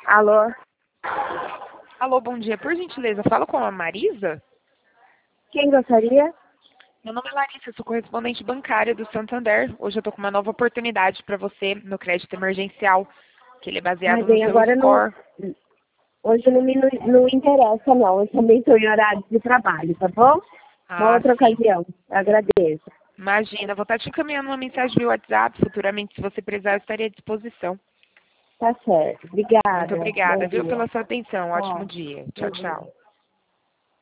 Alô? Alô, bom dia. Por gentileza, falo com a Marisa? Quem gostaria? Meu nome é Larissa, sou correspondente bancária do Santander. Hoje eu tô com uma nova oportunidade para você no crédito emergencial, que ele é baseado Mas no bem, seu agora não, score. hoje não interessa, não. Eu também estou em horário de trabalho, tá bom? Uma Ah, outra sim. ocasião. Agradeço. Imagina, vou estar te encaminhando uma mensagem via WhatsApp. Futuramente, se você precisar, eu estaria à disposição. Tá certo. Muito Obrigada. Bom obrigada, viu, dia. pela sua atenção. Ótimo Tchau. dia. Tchau, Bom dia. tchau.